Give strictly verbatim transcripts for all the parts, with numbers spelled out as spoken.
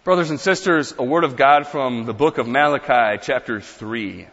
Brothers and sisters, a word of God from the book of Malachi, chapter three.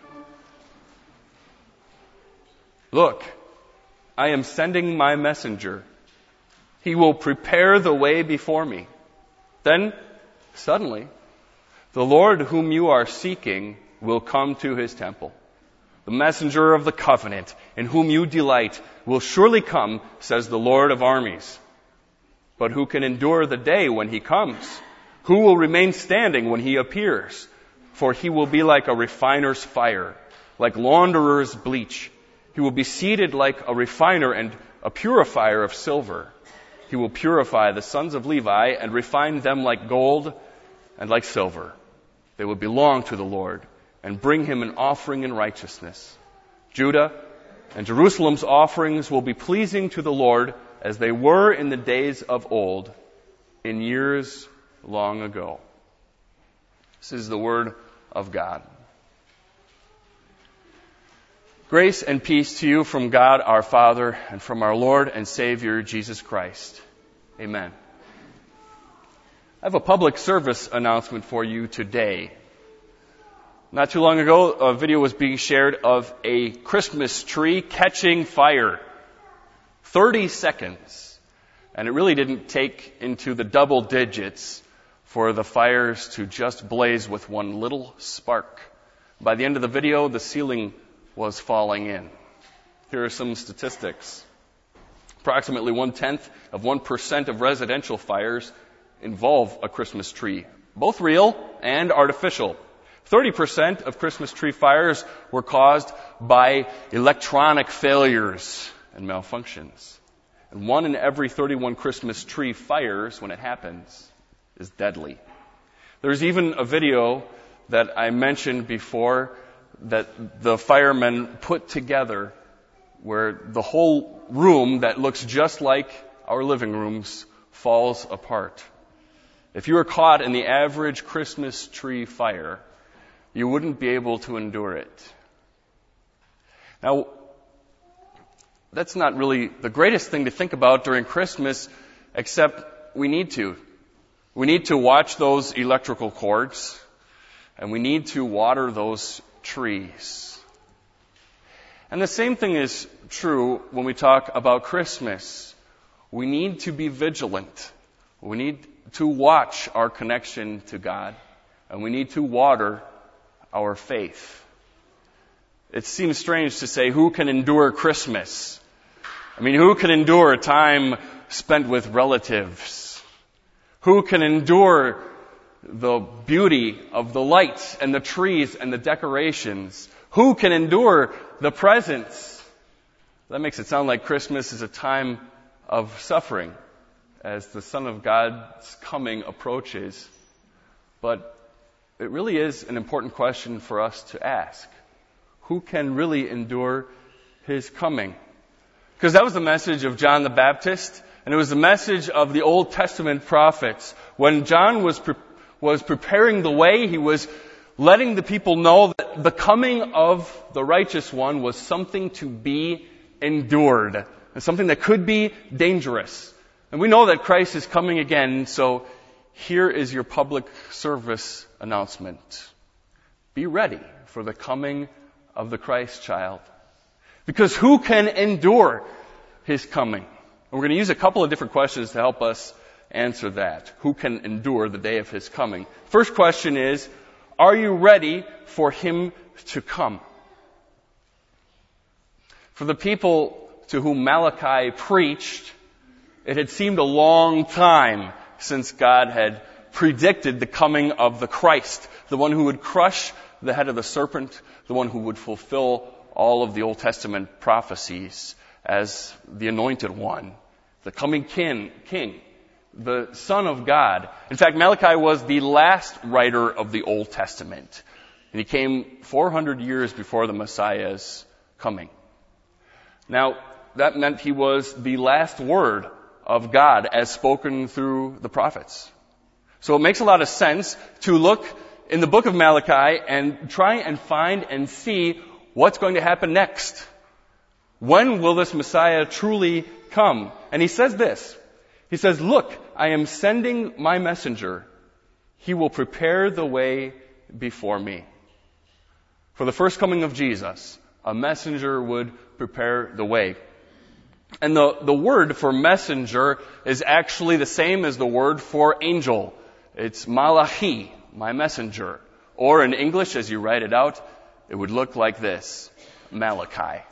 Look, I am sending my messenger. He will prepare the way before me. Then, suddenly, the Lord whom you are seeking will come to his temple. The messenger of the covenant, in whom you delight, will surely come, says the Lord of armies. But who can endure the day when he comes? Who will remain standing when he appears? For he will be like a refiner's fire, like launderer's bleach. He will be seated like a refiner and a purifier of silver. He will purify the sons of Levi and refine them like gold and like silver. They will belong to the Lord and bring him an offering in righteousness. Judah and Jerusalem's offerings will be pleasing to the Lord as they were in the days of old, in years long ago. This is the word of God. Grace and peace to you from God our Father and from our Lord and Savior Jesus Christ. Amen. I have a public service announcement for you today. Not too long ago, a video was being shared of a Christmas tree catching fire. thirty seconds. And it really didn't take into the double digits for the fires to just blaze with one little spark. By the end of the video, the ceiling was falling in. Here are some statistics. Approximately one-tenth of one percent of residential fires involve a Christmas tree, both real and artificial. thirty percent of Christmas tree fires were caused by electronic failures and malfunctions. And one in every thirty-one Christmas tree fires, when it happens, is deadly. There's even a video that I mentioned before that the firemen put together where the whole room that looks just like our living rooms falls apart. If you were caught in the average Christmas tree fire, you wouldn't be able to endure it. Now, that's not really the greatest thing to think about during Christmas, except we need to. We need to watch those electrical cords, and we need to water those trees. And the same thing is true when we talk about Christmas. We need to be vigilant. We need to watch our connection to God, and we need to water our faith. It seems strange to say, who can endure Christmas? I mean, who can endure time spent with relatives? Who can endure the beauty of the lights and the trees and the decorations? Who can endure the presents? That makes it sound like Christmas is a time of suffering as the Son of God's coming approaches. But it really is an important question for us to ask. Who can really endure his coming? Because that was the message of John the Baptist, and it was the message of the Old Testament prophets. When John was pre- was preparing the way, he was letting the people know that the coming of the righteous one was something to be endured, and something that could be dangerous. And we know that Christ is coming again, so here is your public service announcement. Be ready for the coming of the Christ child. Because who can endure his coming? And we're going to use a couple of different questions to help us answer that. Who can endure the day of his coming? First question is, are you ready for him to come? For the people to whom Malachi preached, it had seemed a long time since God had predicted the coming of the Christ, the one who would crush the head of the serpent, the one who would fulfill all of the Old Testament prophecies as the anointed one, the coming king, king, the Son of God. In fact, Malachi was the last writer of the Old Testament, and he came four hundred years before the Messiah's coming. Now, that meant he was the last word of God as spoken through the prophets. So it makes a lot of sense to look in the book of Malachi and try and find and see what's going to happen next. When will this Messiah truly come? And he says this. He says, look, I am sending my messenger. He will prepare the way before me. For the first coming of Jesus, a messenger would prepare the way. And the, the word for messenger is actually the same as the word for angel. It's malachi, my messenger. Or in English, as you write it out, it would look like this, Malachi.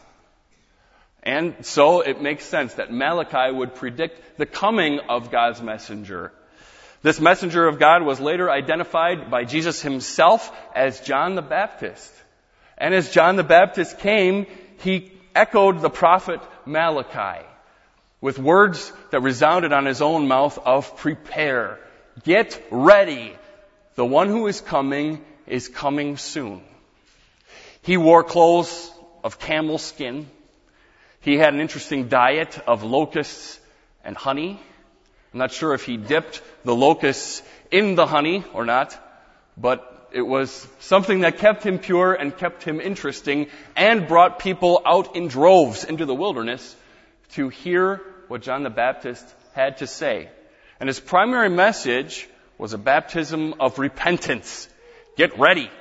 And so it makes sense that Malachi would predict the coming of God's messenger. This messenger of God was later identified by Jesus himself as John the Baptist. And as John the Baptist came, he echoed the prophet Malachi with words that resounded on his own mouth of prepare, get ready. The one who is coming is coming soon. He wore clothes of camel skin. He had an interesting diet of locusts and honey. I'm not sure if he dipped the locusts in the honey or not, but it was something that kept him pure and kept him interesting and brought people out in droves into the wilderness to hear what John the Baptist had to say. And his primary message was a baptism of repentance. Get ready.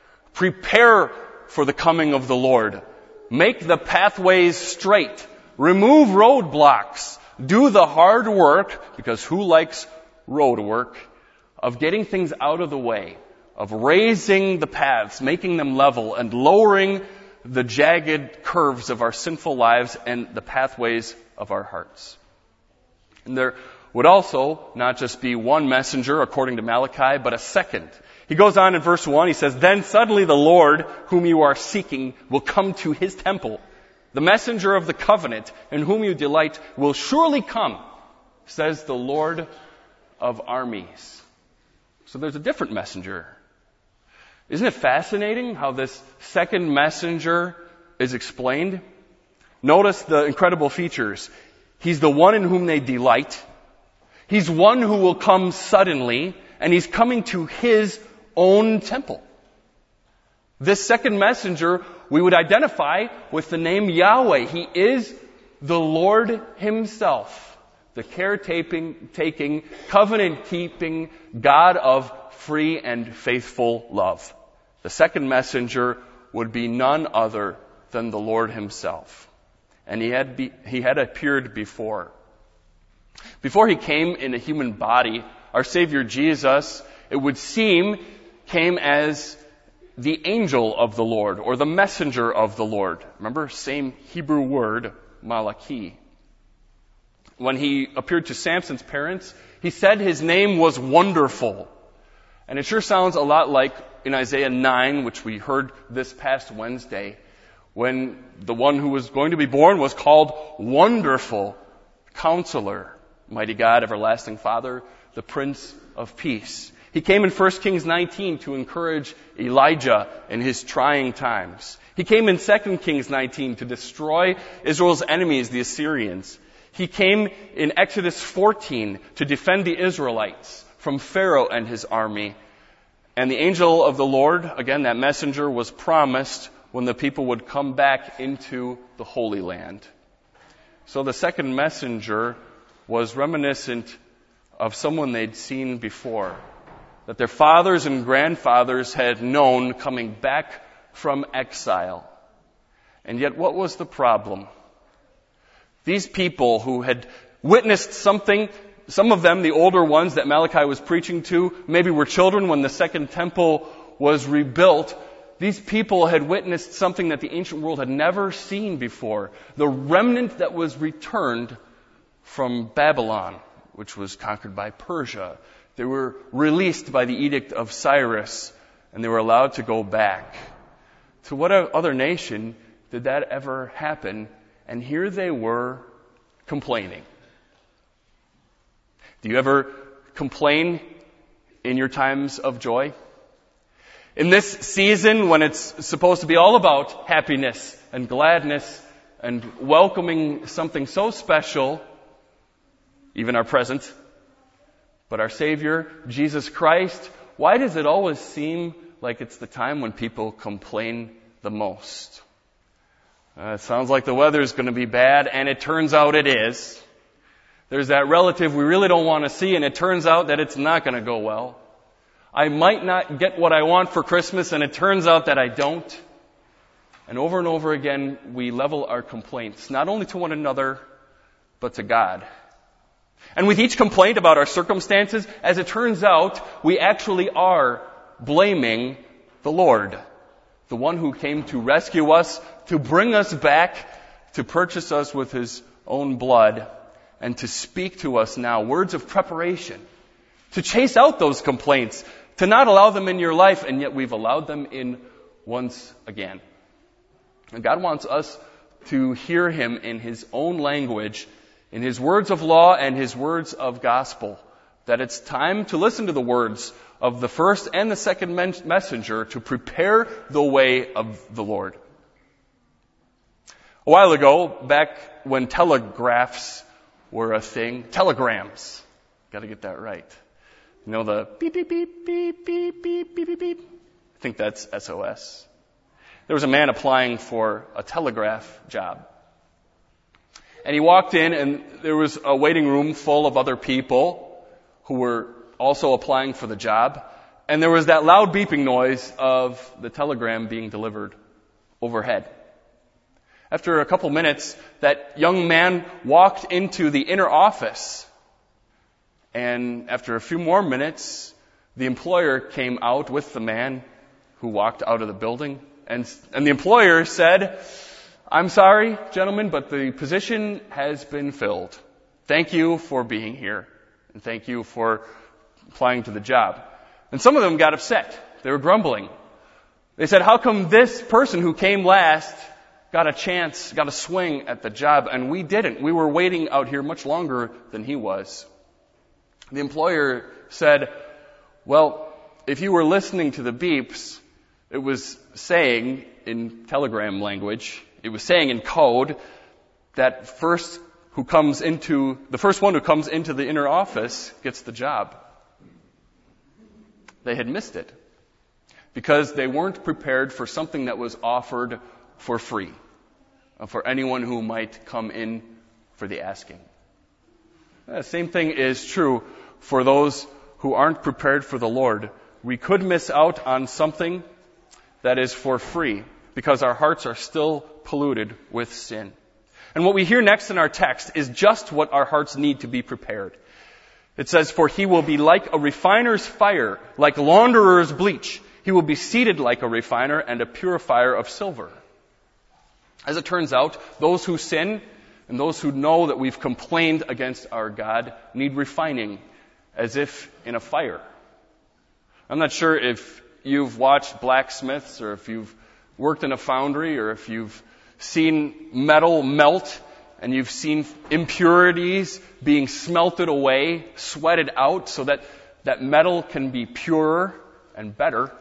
Prepare for the coming of the Lord. Make the pathways straight. Remove roadblocks. Do the hard work, because who likes road work, of getting things out of the way, of raising the paths, making them level, and lowering the jagged curves of our sinful lives and the pathways of our hearts. And there would also not just be one messenger, according to Malachi, but a second. He goes on in verse one, he says, "Then suddenly the Lord, whom you are seeking, will come to his temple. The messenger of the covenant, in whom you delight, will surely come, says the Lord of armies." So there's a different messenger. Isn't it fascinating how this second messenger is explained? Notice the incredible features. He's the one in whom they delight. He's one who will come suddenly, and he's coming to his own temple. This second messenger we would identify with the name Yahweh. He is the Lord himself, the caretaking, taking, covenant-keeping God of free and faithful love. The second messenger would be none other than the Lord himself. And he had, be, he had appeared before. Before he came in a human body, our Savior Jesus, it would seem, came as the angel of the Lord, or the messenger of the Lord. Remember, same Hebrew word, Malachi. When he appeared to Samson's parents, he said his name was Wonderful. And it sure sounds a lot like in Isaiah nine, which we heard this past Wednesday, when the one who was going to be born was called Wonderful Counselor, Mighty God, Everlasting Father, the Prince of Peace. He came in First Kings nineteen to encourage Elijah in his trying times. He came in Second Kings nineteen to destroy Israel's enemies, the Assyrians. He came in Exodus fourteen to defend the Israelites from Pharaoh and his army. And the angel of the Lord, again, that messenger, was promised when the people would come back into the Holy Land. So the second messenger was reminiscent of someone they'd seen before, that their fathers and grandfathers had known coming back from exile. And yet, what was the problem? These people who had witnessed something, some of them, the older ones that Malachi was preaching to, maybe were children when the second temple was rebuilt. These people had witnessed something that the ancient world had never seen before. The remnant that was returned from Babylon, which was conquered by Persia. They were released by the edict of Cyrus, and they were allowed to go back. To what other nation did that ever happen? And here they were complaining. Do you ever complain in your times of joy? In this season, when it's supposed to be all about happiness and gladness and welcoming something so special, even our present, but our Savior, Jesus Christ, why does it always seem like it's the time when people complain the most? Uh, it sounds like the weather is going to be bad, and it turns out it is. There's that relative we really don't want to see, and it turns out that it's not going to go well. I might not get what I want for Christmas, and it turns out that I don't. And over and over again, we level our complaints, not only to one another, but to God. And with each complaint about our circumstances, as it turns out, we actually are blaming the Lord, the one who came to rescue us, to bring us back, to purchase us with His own blood, and to speak to us now words of preparation, to chase out those complaints, to not allow them in your life, and yet we've allowed them in once again. And God wants us to hear Him in His own language, in His words of law and His words of gospel, that it's time to listen to the words of the first and the second messenger to prepare the way of the Lord. A while ago, back when telegraphs were a thing, telegrams, got to get that right. You know the beep, beep, beep, beep, beep, beep, beep, beep, beep. I think that's S O S. There was a man applying for a telegraph job. And he walked in, and there was a waiting room full of other people who were also applying for the job. And there was that loud beeping noise of the telegram being delivered overhead. After a couple minutes, that young man walked into the inner office. And after a few more minutes, the employer came out with the man who walked out of the building. And, and the employer said, "I'm sorry, gentlemen, but the position has been filled. Thank you for being here. And thank you for applying to the job." And some of them got upset. They were grumbling. They said, "How come this person who came last got a chance, got a swing at the job, and we didn't? We were waiting out here much longer than he was." The employer said, "Well, if you were listening to the beeps, it was saying in telegram language, it was saying in code that first who comes into, the first one who comes into the inner office gets the job." They had missed it because they weren't prepared for something that was offered for free for anyone who might come in for the asking. The same thing is true for those who aren't prepared for the Lord. We could miss out on something that is for free because our hearts are still polluted with sin. And what we hear next in our text is just what our hearts need to be prepared. It says, "For he will be like a refiner's fire, like launderer's bleach. He will be seated like a refiner and a purifier of silver." As it turns out, those who sin and those who know that we've complained against our God need refining, as if in a fire. I'm not sure if you've watched blacksmiths, or if you've worked in a foundry, or if you've seen metal melt and you've seen impurities being smelted away, sweated out so that that metal can be purer and better.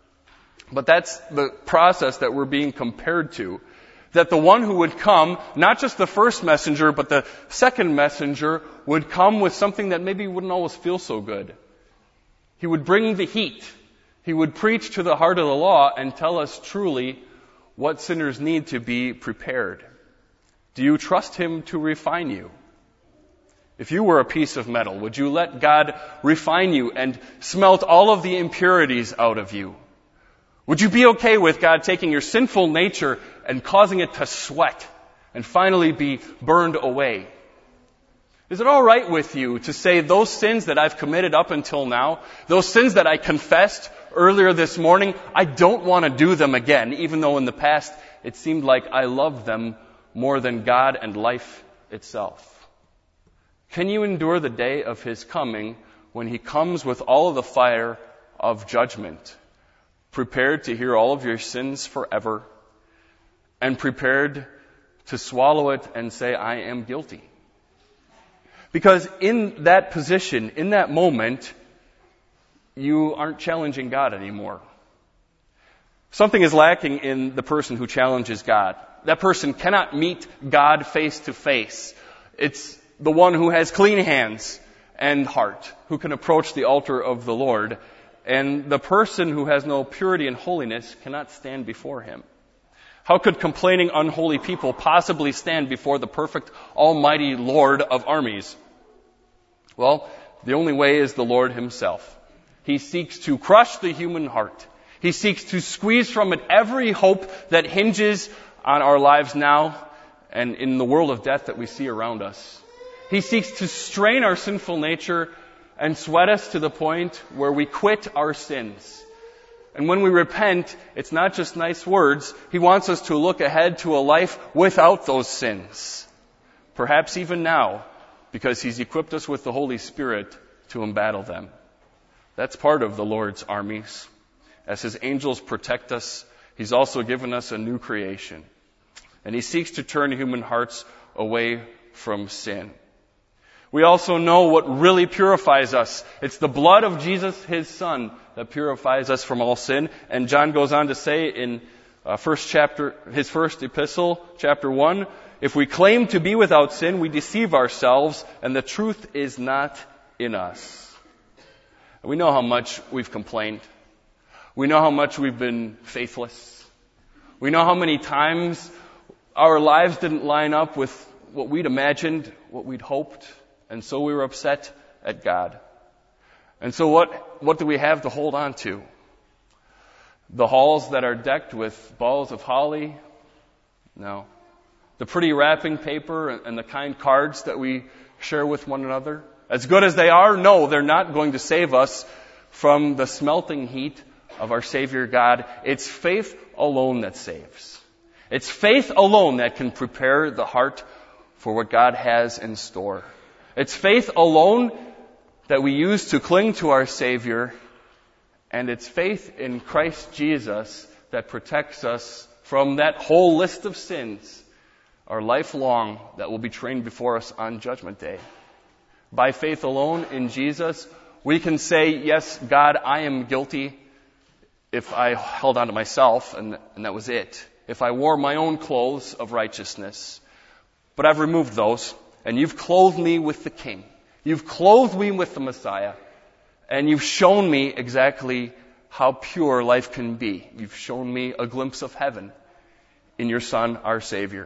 But that's the process that we're being compared to. That the one who would come, not just the first messenger, but the second messenger, would come with something that maybe wouldn't always feel so good. He would bring the heat. He would preach to the heart of the law and tell us truly what sinners need to be prepared. Do you trust Him to refine you? If you were a piece of metal, would you let God refine you and smelt all of the impurities out of you? Would you be okay with God taking your sinful nature and causing it to sweat and finally be burned away? Is it all right with you to say those sins that I've committed up until now, those sins that I confessed earlier this morning, I don't want to do them again, even though in the past it seemed like I loved them more than God and life itself? Can you endure the day of His coming when He comes with all of the fire of judgment, prepared to hear all of your sins forever, and prepared to swallow it and say, "I am guilty"? Because in that position, in that moment, you aren't challenging God anymore. Something is lacking in the person who challenges God. That person cannot meet God face to face. It's the one who has clean hands and heart, who can approach the altar of the Lord. And the person who has no purity and holiness cannot stand before Him. How could complaining, unholy people possibly stand before the perfect, almighty Lord of armies? Well, the only way is the Lord Himself. He seeks to crush the human heart. He seeks to squeeze from it every hope that hinges on our lives now and in the world of death that we see around us. He seeks to strain our sinful nature and sweat us to the point where we quit our sins. And when we repent, it's not just nice words. He wants us to look ahead to a life without those sins. Perhaps even now, because He's equipped us with the Holy Spirit to embattle them. That's part of the Lord's armies. As His angels protect us, He's also given us a new creation. And He seeks to turn human hearts away from sin. We also know what really purifies us. It's the blood of Jesus, His Son, that purifies us from all sin. And John goes on to say in uh, first chapter, his first epistle, chapter one, if we claim to be without sin, we deceive ourselves, and the truth is not in us. We know how much we've complained. We know how much we've been faithless. We know how many times our lives didn't line up with what we'd imagined, what we'd hoped. And so we were upset at God. And so what, what do we have to hold on to? The halls that are decked with balls of holly? No. The pretty wrapping paper and the kind cards that we share with one another? As good as they are, no, they're not going to save us from the smelting heat of our Savior God. It's faith alone that saves. It's faith alone that can prepare the heart for what God has in store. It's faith alone that we use to cling to our Savior, and it's faith in Christ Jesus that protects us from that whole list of sins, our life long, that will be trained before us on Judgment Day. By faith alone in Jesus, we can say, yes, God, I am guilty if I held on to myself, and, and that was it. If I wore my own clothes of righteousness. But I've removed those. And you've clothed me with the King. You've clothed me with the Messiah. And you've shown me exactly how pure life can be. You've shown me a glimpse of heaven in your Son, our Savior.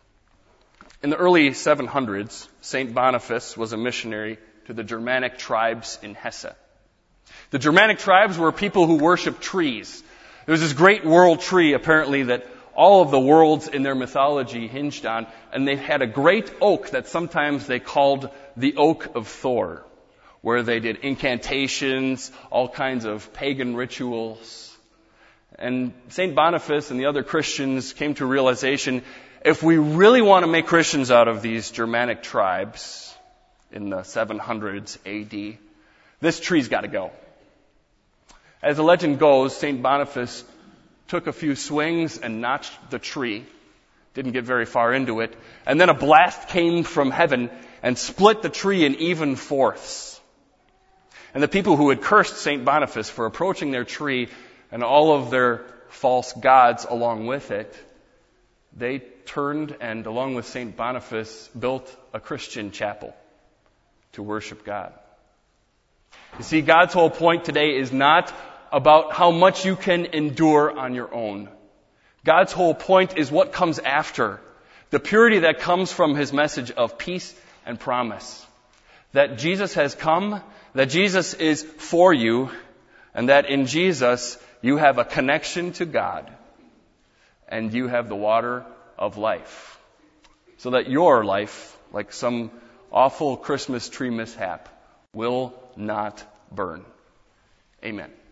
In the early seven hundreds, Saint Boniface was a missionary to the Germanic tribes in Hesse. The Germanic tribes were people who worshiped trees. There was this great world tree, apparently, that all of the worlds in their mythology hinged on, and they had a great oak that sometimes they called the Oak of Thor, where they did incantations, all kinds of pagan rituals. And Saint Boniface and the other Christians came to realization, if we really want to make Christians out of these Germanic tribes in the seven hundreds A D, this tree's got to go. As the legend goes, Saint Boniface took a few swings and notched the tree. Didn't get very far into it. And then a blast came from heaven and split the tree in even fourths. And the people who had cursed Saint Boniface for approaching their tree and all of their false gods along with it, they turned and, along with Saint Boniface, built a Christian chapel to worship God. You see, God's whole point today is not about how much you can endure on your own. God's whole point is what comes after. The purity that comes from His message of peace and promise. That Jesus has come, that Jesus is for you, and that in Jesus you have a connection to God, and you have the water of life. So that your life, like some awful Christmas tree mishap, will not burn. Amen.